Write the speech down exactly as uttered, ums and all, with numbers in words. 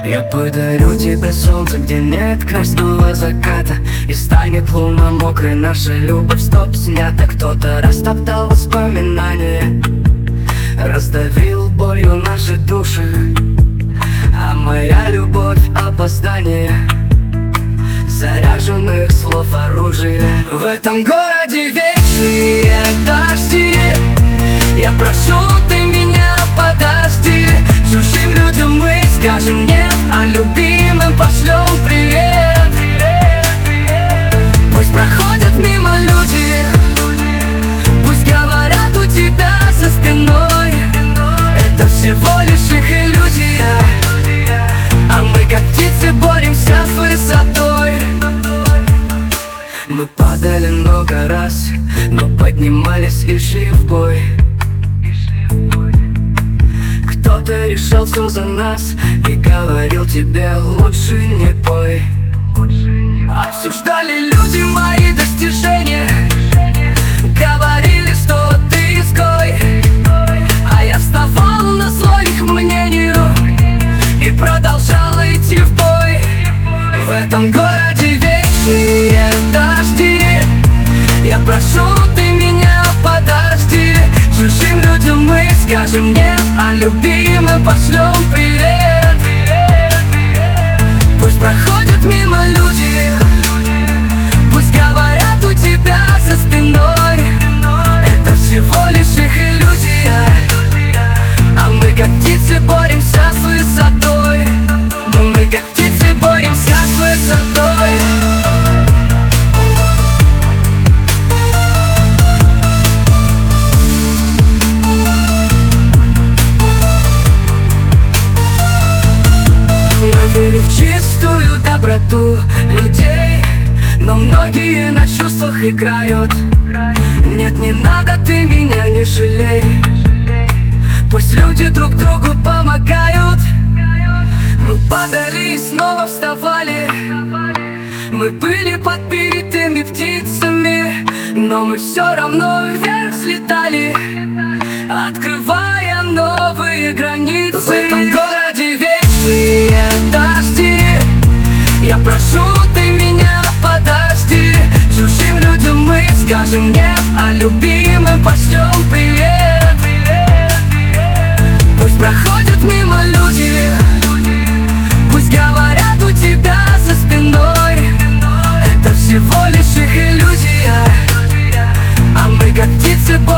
Я подарю тебе солнце, где нет красного заката, и станет луна мокрой, наша любовь стоп снята. Кто-то растоптал воспоминания, раздавил болью наши души, а моя любовь — опоздание заряженных слов оружие. В этом городе вечные дожди, я прошу, ты меня подожди. Чужим людям мы скажем нет, а любимым пошлем привет. Пусть проходят мимо люди, пусть говорят у тебя за спиной, это всего лишь их иллюзия, а мы как птицы боремся с высотой. Мы падали много раз, но поднимались и шли в бой. Кто-то решал все за нас и говорил тебе лучше не пой. Обсуждали люди мои достижения, говорили, что ты изгой, а я вставал на зло их мнению и продолжала идти в бой. В этом городе вечные дожди, я прошу, ты меня подожди. Чужим людям мы скажем нет, а любимым пошлем привет. Пусть проходят мимо люди, пусть говорят у тебя за спиной, это всего лишь их иллюзия, а мы как птицы боремся с высотой. Мы как птицы боремся с высотой. Верю в чистую доброту людей, но многие на чувствах играют. Нет, не надо, ты меня не жалей, пусть люди друг другу помогают. Мы падали и снова вставали, мы были подбитыми птицами, но мы все равно вверх взлетали, открывая новые границы. В этом городе вечные дожди, я прошу, ты меня подожди. Чужим людям мы скажем нет, а любимым пошлем привет. Пусть проходят мимо люди, пусть говорят у тебя за спиной, это всего лишь их иллюзия, а мы как птицы